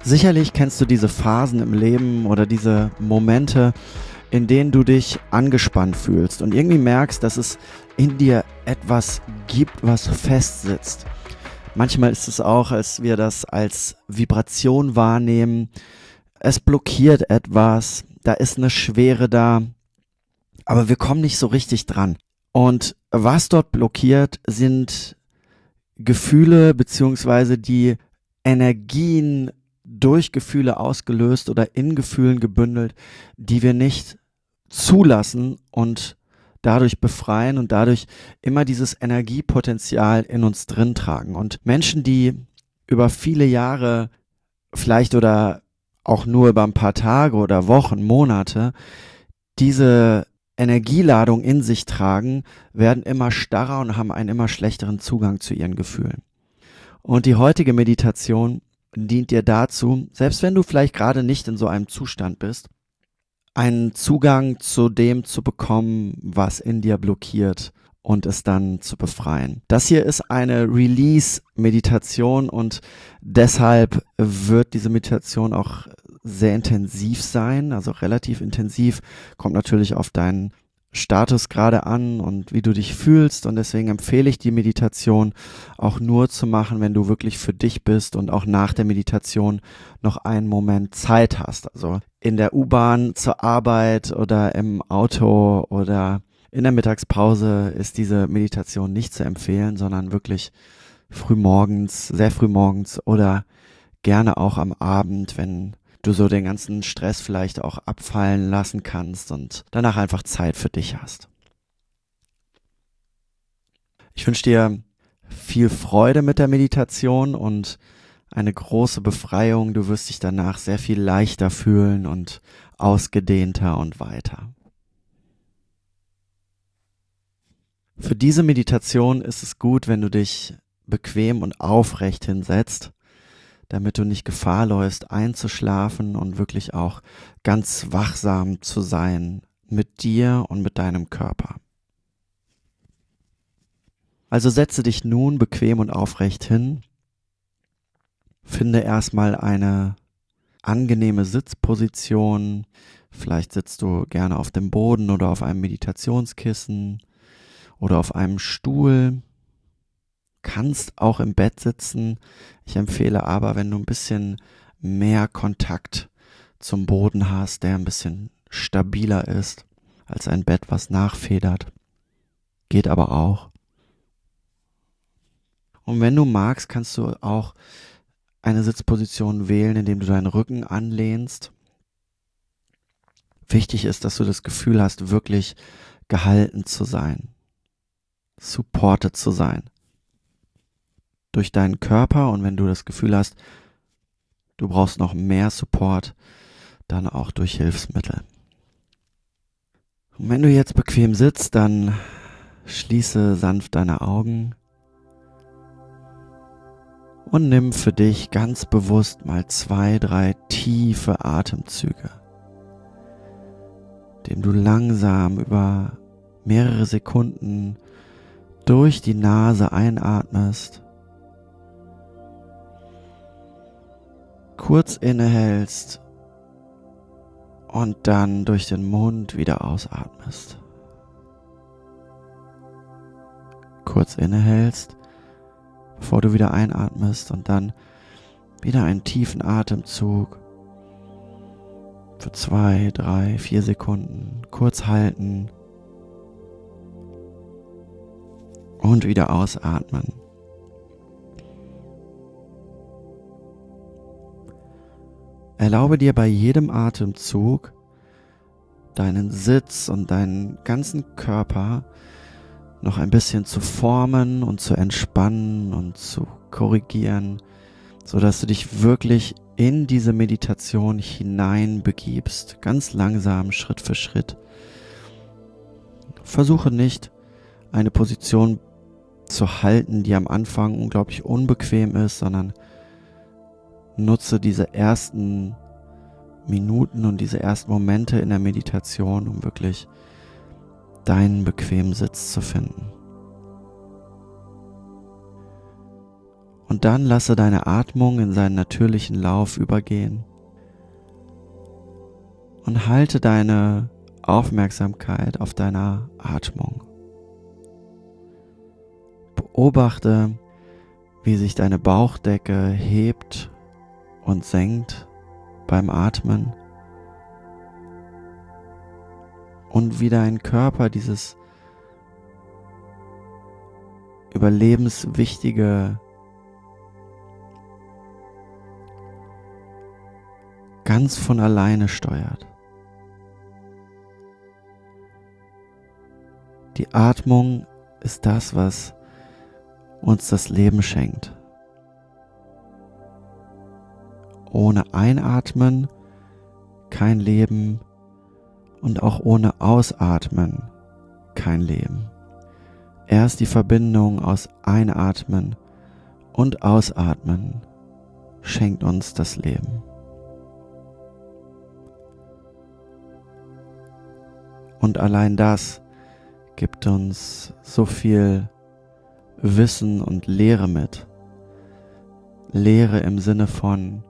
Sicherlich kennst du diese Phasen im Leben oder diese Momente, in denen du dich angespannt fühlst und irgendwie merkst, dass es in dir etwas gibt, was festsitzt. Manchmal ist es auch, als wir das als Vibration wahrnehmen. Es blockiert etwas, da ist eine Schwere da, aber wir kommen nicht so richtig dran. Und was dort blockiert, sind Gefühle beziehungsweise die Energien durch Gefühle ausgelöst oder in Gefühlen gebündelt, die wir nicht zulassen und dadurch befreien und dadurch immer dieses Energiepotenzial in uns drin tragen. Und Menschen, die über viele Jahre vielleicht oder auch nur über ein paar Tage oder Wochen, Monate diese Energieladung in sich tragen, werden immer starrer und haben einen immer schlechteren Zugang zu ihren Gefühlen. Und die heutige Meditation dient dir dazu, selbst wenn du vielleicht gerade nicht in so einem Zustand bist, einen Zugang zu dem zu bekommen, was in dir blockiert und es dann zu befreien. Das hier ist eine Release-Meditation und deshalb wird diese Meditation auch sehr intensiv sein, also relativ intensiv, kommt natürlich auf deinen Status gerade an und wie du dich fühlst, und deswegen empfehle ich die Meditation auch nur zu machen, wenn du wirklich für dich bist und auch nach der Meditation noch einen Moment Zeit hast. Also in der U-Bahn zur Arbeit oder im Auto oder in der Mittagspause ist diese Meditation nicht zu empfehlen, sondern wirklich frühmorgens, sehr frühmorgens oder gerne auch am Abend, wenn du so den ganzen Stress vielleicht auch abfallen lassen kannst und danach einfach Zeit für dich hast. Ich wünsche dir viel Freude mit der Meditation und eine große Befreiung. Du wirst dich danach sehr viel leichter fühlen und ausgedehnter und weiter. Für diese Meditation ist es gut, wenn du dich bequem und aufrecht hinsetzt, damit du nicht Gefahr läufst, einzuschlafen und wirklich auch ganz wachsam zu sein mit dir und mit deinem Körper. Also setze dich nun bequem und aufrecht hin. Finde erstmal eine angenehme Sitzposition. Vielleicht sitzt du gerne auf dem Boden oder auf einem Meditationskissen oder auf einem Stuhl. Kannst auch im Bett sitzen. Ich empfehle aber, wenn du ein bisschen mehr Kontakt zum Boden hast, der ein bisschen stabiler ist als ein Bett, was nachfedert. Geht aber auch. Und wenn du magst, kannst du auch eine Sitzposition wählen, indem du deinen Rücken anlehnst. Wichtig ist, dass du das Gefühl hast, wirklich gehalten zu sein, supported zu sein durch deinen Körper, und wenn du das Gefühl hast, du brauchst noch mehr Support, dann auch durch Hilfsmittel. Und wenn du jetzt bequem sitzt, dann schließe sanft deine Augen und nimm für dich ganz bewusst mal 2, 3 tiefe Atemzüge, indem du langsam über mehrere Sekunden durch die Nase einatmest, kurz innehältst und dann durch den Mund wieder ausatmest. Kurz innehältst, bevor du wieder einatmest, und dann wieder einen tiefen Atemzug für 2, 3, 4 Sekunden. Kurz halten und wieder ausatmen. Erlaube dir bei jedem Atemzug deinen Sitz und deinen ganzen Körper noch ein bisschen zu formen und zu entspannen und zu korrigieren, sodass du dich wirklich in diese Meditation hineinbegibst, ganz langsam, Schritt für Schritt. Versuche nicht, eine Position zu halten, die am Anfang unglaublich unbequem ist, sondern nutze diese ersten Minuten und diese ersten Momente in der Meditation, um wirklich deinen bequemen Sitz zu finden. Und dann lasse deine Atmung in seinen natürlichen Lauf übergehen und halte deine Aufmerksamkeit auf deiner Atmung. Beobachte, wie sich deine Bauchdecke hebt und senkt beim Atmen und wie dein Körper dieses überlebenswichtige ganz von alleine steuert. Die Atmung ist das, was uns das Leben schenkt. Ohne Einatmen kein Leben und auch ohne Ausatmen kein Leben. Erst die Verbindung aus Einatmen und Ausatmen schenkt uns das Leben. Und allein das gibt uns so viel Wissen und Lehre mit. Lehre im Sinne von,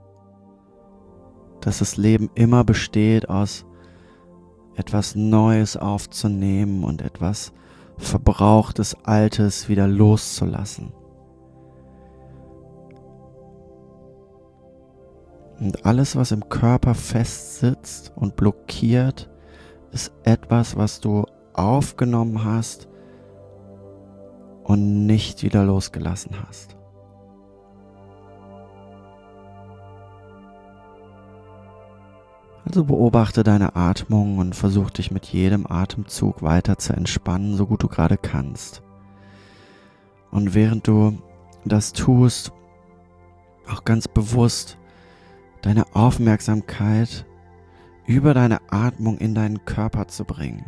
dass das Leben immer besteht aus etwas Neues aufzunehmen und etwas Verbrauchtes, Altes wieder loszulassen. Und alles, was im Körper festsitzt und blockiert, ist etwas, was du aufgenommen hast und nicht wieder losgelassen hast. Also beobachte deine Atmung und versuch dich mit jedem Atemzug weiter zu entspannen, so gut du gerade kannst. Und während du das tust, auch ganz bewusst deine Aufmerksamkeit über deine Atmung in deinen Körper zu bringen.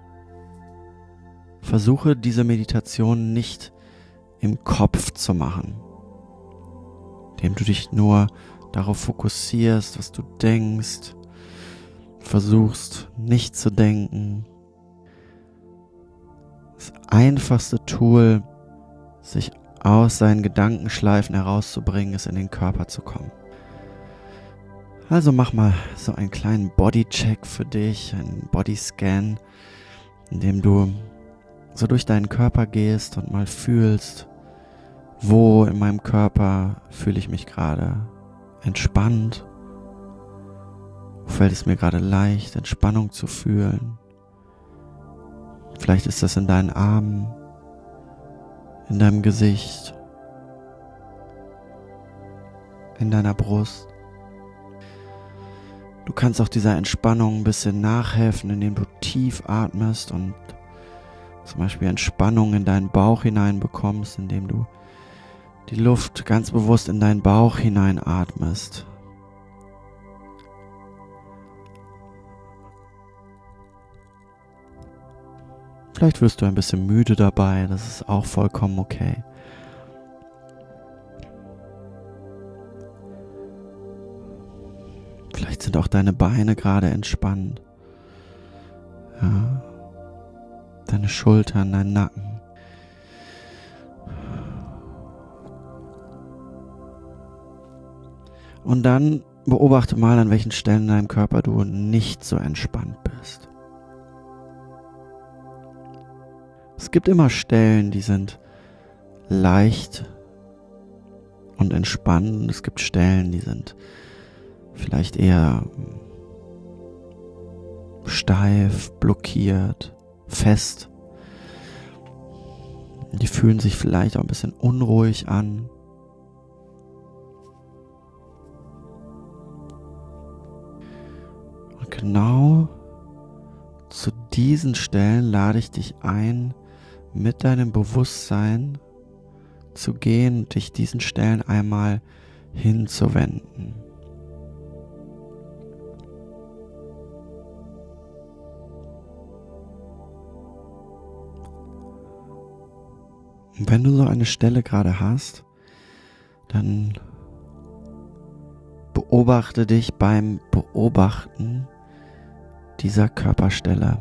Versuche diese Meditation nicht im Kopf zu machen, indem du dich nur darauf fokussierst, was du denkst, versuchst nicht zu denken. Das einfachste Tool, sich aus seinen Gedankenschleifen herauszubringen, ist in den Körper zu kommen. Also mach mal so einen kleinen Bodycheck für dich, einen Bodyscan, in dem du so durch deinen Körper gehst und mal fühlst, wo in meinem Körper fühle ich mich gerade entspannt, wo fällt es mir gerade leicht, Entspannung zu fühlen. Vielleicht ist das in deinen Armen, in deinem Gesicht, in deiner Brust. Du kannst auch dieser Entspannung ein bisschen nachhelfen, indem du tief atmest und zum Beispiel Entspannung in deinen Bauch hinein bekommst, indem du die Luft ganz bewusst in deinen Bauch hinein atmest. Vielleicht wirst du ein bisschen müde dabei, das ist auch vollkommen okay. Vielleicht sind auch deine Beine gerade entspannt. Ja. Deine Schultern, dein Nacken. Und dann beobachte mal, an welchen Stellen in deinem Körper du nicht so entspannt bist. Es gibt immer Stellen, die sind leicht und entspannt. Und es gibt Stellen, die sind vielleicht eher steif, blockiert, fest. Die fühlen sich vielleicht auch ein bisschen unruhig an. Und genau zu diesen Stellen lade ich dich ein, mit deinem Bewusstsein zu gehen und dich diesen Stellen einmal hinzuwenden. Und wenn du so eine Stelle gerade hast, dann beobachte dich beim Beobachten dieser Körperstelle.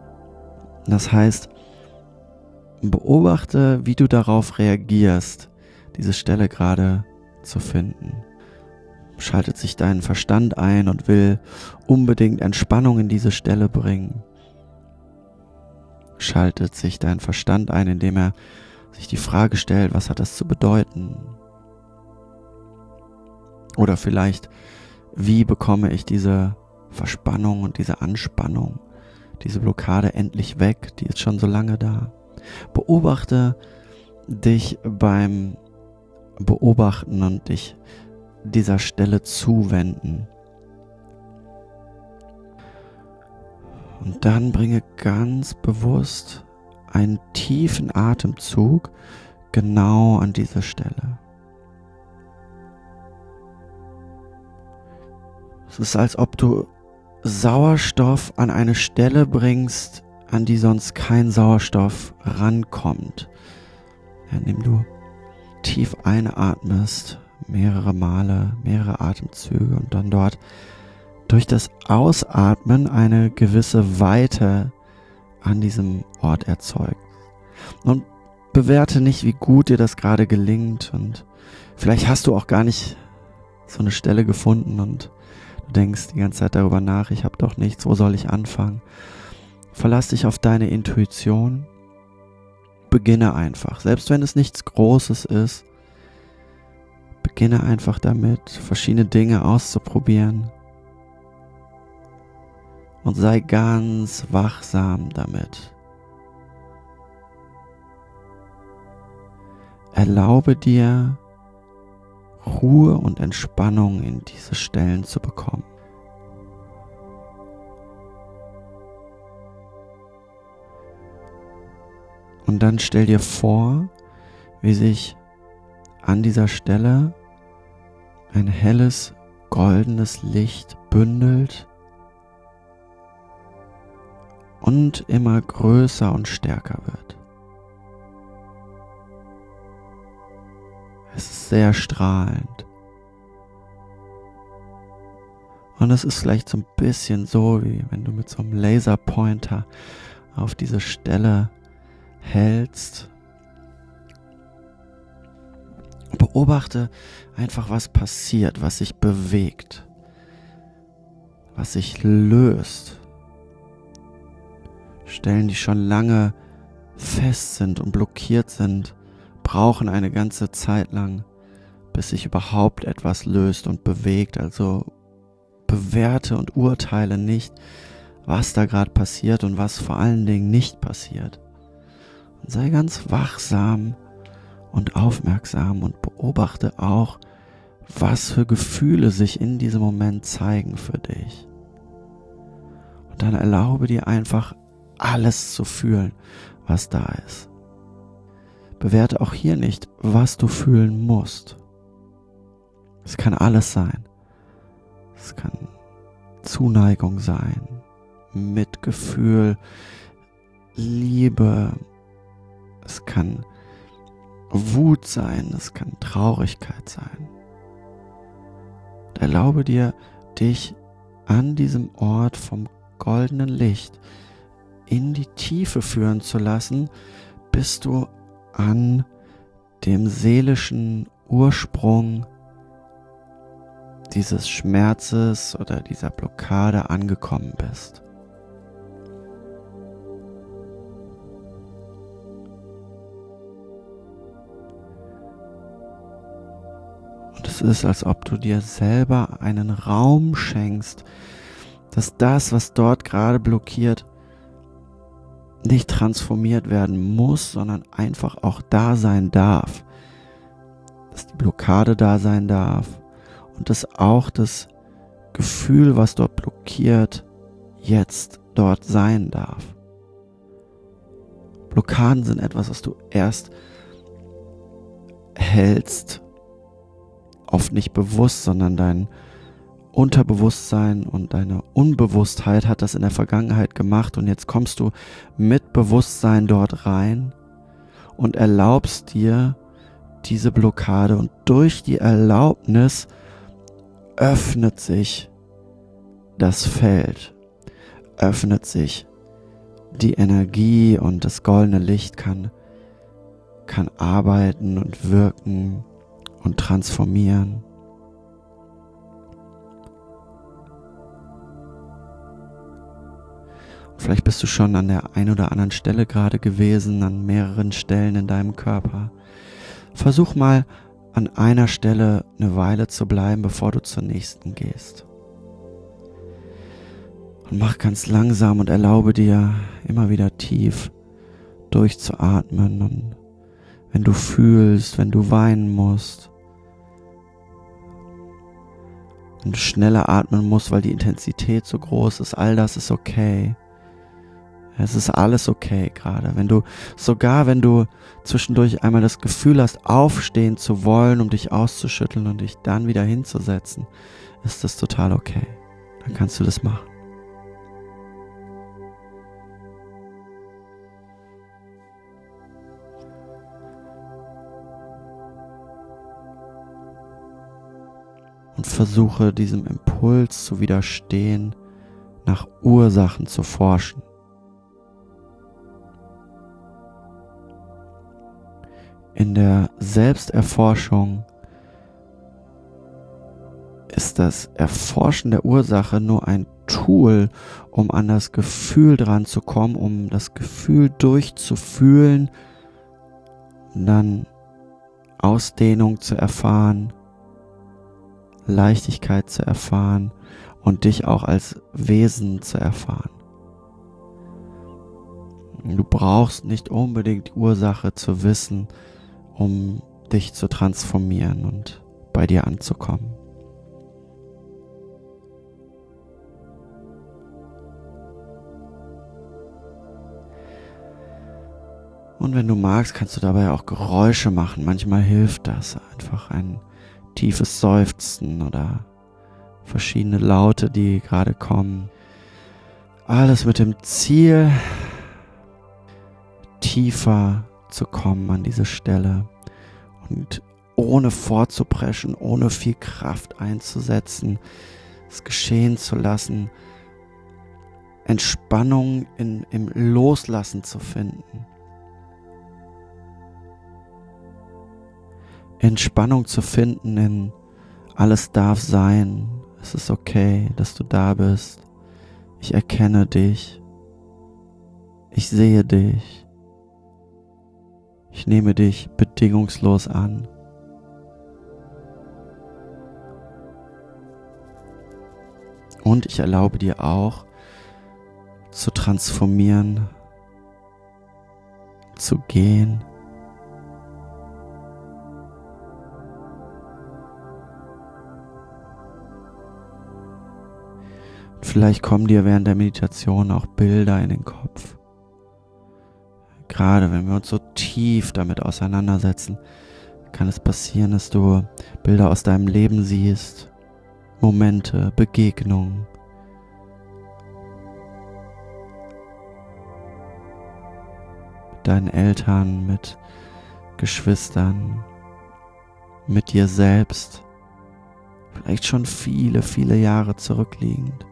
Das heißt, beobachte, wie du darauf reagierst, diese Stelle gerade zu finden. Schaltet sich dein Verstand ein und will unbedingt Entspannung in diese Stelle bringen. Schaltet sich dein Verstand ein, indem er sich die Frage stellt, was hat das zu bedeuten? Oder vielleicht, wie bekomme ich diese Verspannung und diese Anspannung, diese Blockade endlich weg, die ist schon so lange da. Beobachte dich beim Beobachten und dich dieser Stelle zuwenden. Und dann bringe ganz bewusst einen tiefen Atemzug genau an diese Stelle. Es ist, als ob du Sauerstoff an eine Stelle bringst, an die sonst kein Sauerstoff rankommt. Indem du tief einatmest, mehrere Male, mehrere Atemzüge und dann dort durch das Ausatmen eine gewisse Weite an diesem Ort erzeugt. Und bewerte nicht, wie gut dir das gerade gelingt, und vielleicht hast du auch gar nicht so eine Stelle gefunden und du denkst die ganze Zeit darüber nach, ich habe doch nichts, wo soll ich anfangen? Verlass dich auf deine Intuition, beginne einfach, selbst wenn es nichts Großes ist, beginne einfach damit, verschiedene Dinge auszuprobieren und sei ganz wachsam damit. Erlaube dir, Ruhe und Entspannung in diese Stellen zu bekommen. Und dann stell dir vor, wie sich an dieser Stelle ein helles, goldenes Licht bündelt und immer größer und stärker wird. Es ist sehr strahlend. Und es ist vielleicht so ein bisschen so, wie wenn du mit so einem Laserpointer auf diese Stelle hältst. Beobachte einfach, was passiert, was sich bewegt, was sich löst. Stellen, die schon lange fest sind und blockiert sind, brauchen eine ganze Zeit lang, bis sich überhaupt etwas löst und bewegt. Also bewerte und urteile nicht, was da gerade passiert und was vor allen Dingen nicht passiert. Und sei ganz wachsam und aufmerksam und beobachte auch, was für Gefühle sich in diesem Moment zeigen für dich. Und dann erlaube dir einfach, alles zu fühlen, was da ist. Bewerte auch hier nicht, was du fühlen musst. Es kann alles sein. Es kann Zuneigung sein, Mitgefühl, Liebe. Es kann Wut sein, es kann Traurigkeit sein. Erlaube dir, dich an diesem Ort vom goldenen Licht in die Tiefe führen zu lassen, bis du an dem seelischen Ursprung dieses Schmerzes oder dieser Blockade angekommen bist. Und es ist, als ob du dir selber einen Raum schenkst, dass das, was dort gerade blockiert, nicht transformiert werden muss, sondern einfach auch da sein darf. Dass die Blockade da sein darf und dass auch das Gefühl, was dort blockiert, jetzt dort sein darf. Blockaden sind etwas, was du erst hältst, oft nicht bewusst, sondern dein Unterbewusstsein und deine Unbewusstheit hat das in der Vergangenheit gemacht, und jetzt kommst du mit Bewusstsein dort rein und erlaubst dir diese Blockade, und durch die Erlaubnis öffnet sich das Feld, öffnet sich die Energie, und das goldene Licht kann kann arbeiten und wirken und transformieren. Vielleicht bist du schon an der einen oder anderen Stelle gerade gewesen, an mehreren Stellen in deinem Körper. Versuch mal an einer Stelle eine Weile zu bleiben, bevor du zur nächsten gehst. Und mach ganz langsam und erlaube dir immer wieder tief durchzuatmen. Und wenn du fühlst, wenn du weinen musst und schneller atmen musst, weil die Intensität so groß ist, all das ist okay. Es ist alles okay gerade. Wenn du zwischendurch einmal das Gefühl hast, aufstehen zu wollen, um dich auszuschütteln und dich dann wieder hinzusetzen, ist das total okay. Dann kannst du das machen. Und versuche diesem Impuls zu widerstehen, nach Ursachen zu forschen. In der Selbsterforschung ist das Erforschen der Ursache nur ein Tool, um an das Gefühl dran zu kommen, um das Gefühl durchzufühlen, dann Ausdehnung zu erfahren, Leichtigkeit zu erfahren und dich auch als Wesen zu erfahren. Du brauchst nicht unbedingt die Ursache zu wissen, um dich zu transformieren und bei dir anzukommen. Und wenn du magst, kannst du dabei auch Geräusche machen. Manchmal hilft das, einfach ein tiefes Seufzen oder verschiedene Laute, die gerade kommen. Alles mit dem Ziel, tiefer zu kommen an diese Stelle und ohne vorzupreschen, ohne viel Kraft einzusetzen, es geschehen zu lassen, Entspannung im Loslassen zu finden. Entspannung zu finden in alles darf sein, es ist okay, dass du da bist, ich erkenne dich, ich sehe dich. Ich nehme dich bedingungslos an. Und ich erlaube dir auch, zu transformieren, zu gehen. Vielleicht kommen dir während der Meditation auch Bilder in den Kopf. Gerade wenn wir uns so tief damit auseinandersetzen, kann es passieren, dass du Bilder aus deinem Leben siehst, Momente, Begegnungen. Mit deinen Eltern, mit Geschwistern, mit dir selbst. Vielleicht schon viele, viele Jahre zurückliegend.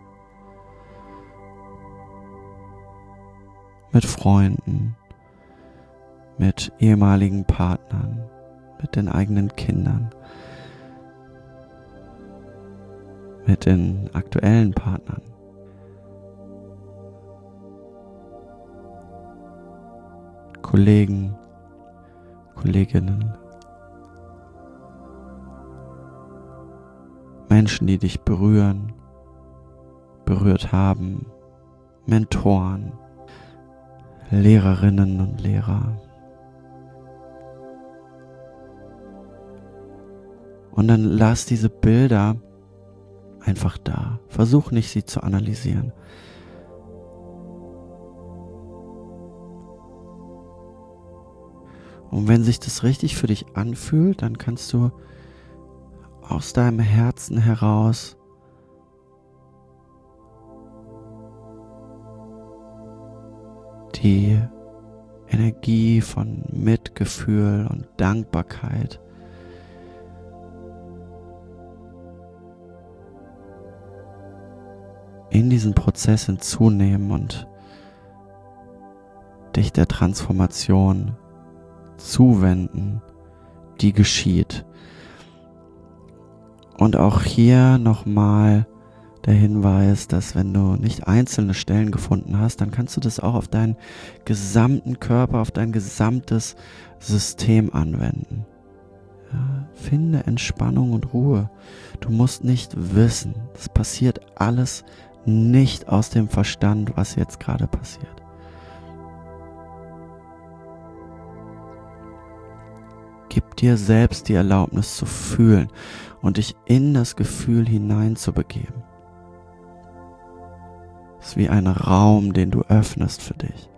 Mit Freunden. Mit ehemaligen Partnern, mit den eigenen Kindern, mit den aktuellen Partnern. Kollegen, Kolleginnen, Menschen, die dich berühren, berührt haben, Mentoren, Lehrerinnen und Lehrer. Und dann lass diese Bilder einfach da. Versuch nicht, sie zu analysieren. Und wenn sich das richtig für dich anfühlt, dann kannst du aus deinem Herzen heraus die Energie von Mitgefühl und Dankbarkeit in diesen Prozess hinzunehmen und dich der Transformation zuwenden, die geschieht. Und auch hier nochmal der Hinweis, dass wenn du nicht einzelne Stellen gefunden hast, dann kannst du das auch auf deinen gesamten Körper, auf dein gesamtes System anwenden. Ja, finde Entspannung und Ruhe. Du musst nicht wissen, das passiert alles nicht aus dem Verstand, was jetzt gerade passiert. Gib dir selbst die Erlaubnis zu fühlen und dich in das Gefühl hineinzubegeben. Es ist wie ein Raum, den du öffnest für dich.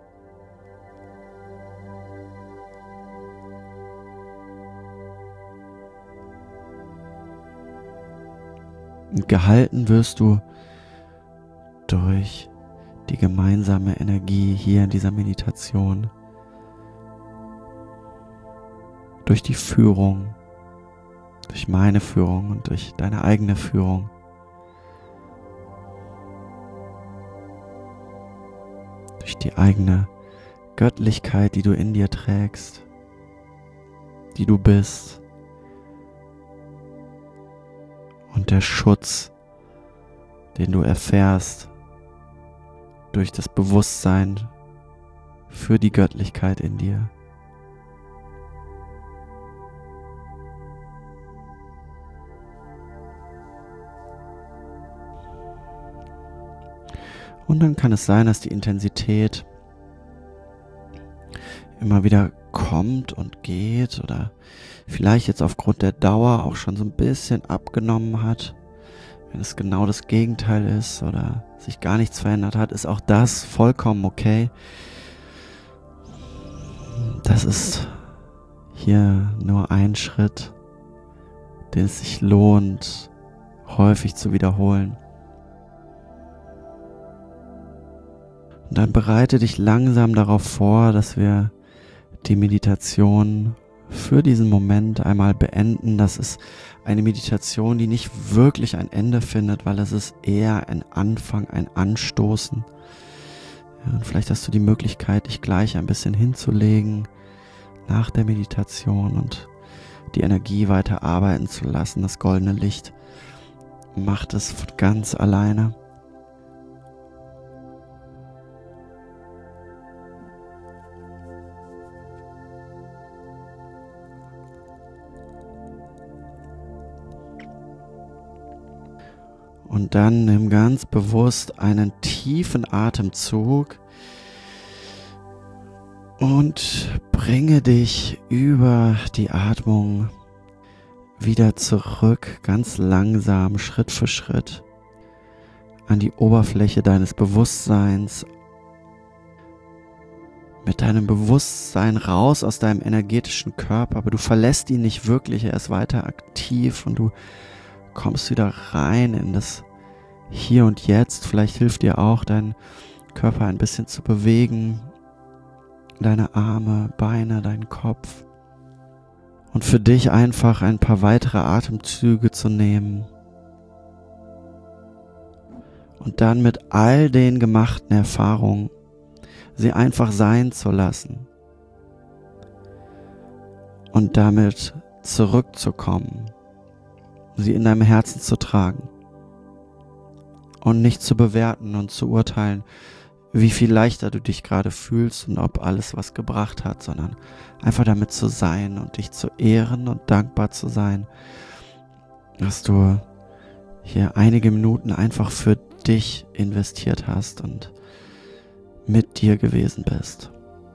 Und gehalten wirst du durch die gemeinsame Energie hier in dieser Meditation, durch die Führung, durch meine Führung und durch deine eigene Führung. Durch die eigene Göttlichkeit, die du in dir trägst, die du bist. Und der Schutz, den du erfährst durch das Bewusstsein für die Göttlichkeit in dir. Und dann kann es sein, dass die Intensität immer wieder kommt und geht oder vielleicht jetzt aufgrund der Dauer auch schon so ein bisschen abgenommen hat. Wenn es genau das Gegenteil ist oder sich gar nichts verändert hat, ist auch das vollkommen okay. Das ist hier nur ein Schritt, den es sich lohnt, häufig zu wiederholen. Und dann bereite dich langsam darauf vor, dass wir die Meditation für diesen Moment einmal beenden. Das ist eine Meditation, die nicht wirklich ein Ende findet, weil es ist eher ein Anfang, ein Anstoßen. Ja, und vielleicht hast du die Möglichkeit, dich gleich ein bisschen hinzulegen nach der Meditation und die Energie weiter arbeiten zu lassen. Das goldene Licht macht es von ganz alleine. Und dann nimm ganz bewusst einen tiefen Atemzug und bringe dich über die Atmung wieder zurück, ganz langsam, Schritt für Schritt, an die Oberfläche deines Bewusstseins. Mit deinem Bewusstsein raus aus deinem energetischen Körper, aber du verlässt ihn nicht wirklich, er ist weiter aktiv und du kommst wieder rein in das Hier und Jetzt. Vielleicht hilft dir auch, deinen Körper ein bisschen zu bewegen, deine Arme, Beine, deinen Kopf. Und für dich einfach ein paar weitere Atemzüge zu nehmen. Und dann mit all den gemachten Erfahrungen sie einfach sein zu lassen. Und damit zurückzukommen. Sie in deinem Herzen zu tragen und nicht zu bewerten und zu urteilen, wie viel leichter du dich gerade fühlst und ob alles was gebracht hat, sondern einfach damit zu sein und dich zu ehren und dankbar zu sein, dass du hier einige Minuten einfach für dich investiert hast und mit dir gewesen bist.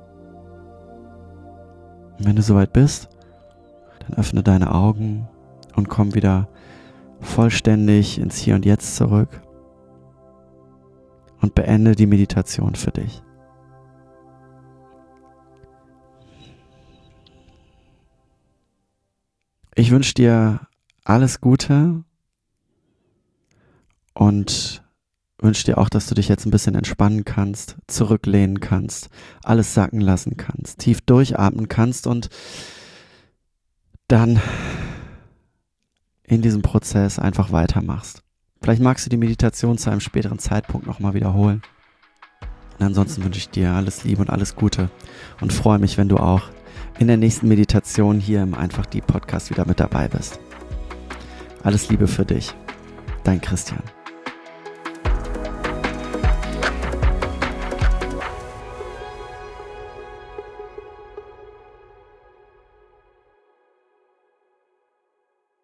Und wenn du soweit bist, dann öffne deine Augen und komm wieder vollständig ins Hier und Jetzt zurück und beende die Meditation für dich. Ich wünsche dir alles Gute und wünsche dir auch, dass du dich jetzt ein bisschen entspannen kannst, zurücklehnen kannst, alles sacken lassen kannst, tief durchatmen kannst und dann in diesem Prozess einfach weitermachst. Vielleicht magst du die Meditation zu einem späteren Zeitpunkt nochmal wiederholen. Und ansonsten wünsche ich dir alles Liebe und alles Gute und freue mich, wenn du auch in der nächsten Meditation hier im Einfach Deep Podcast wieder mit dabei bist. Alles Liebe für dich, dein Christian.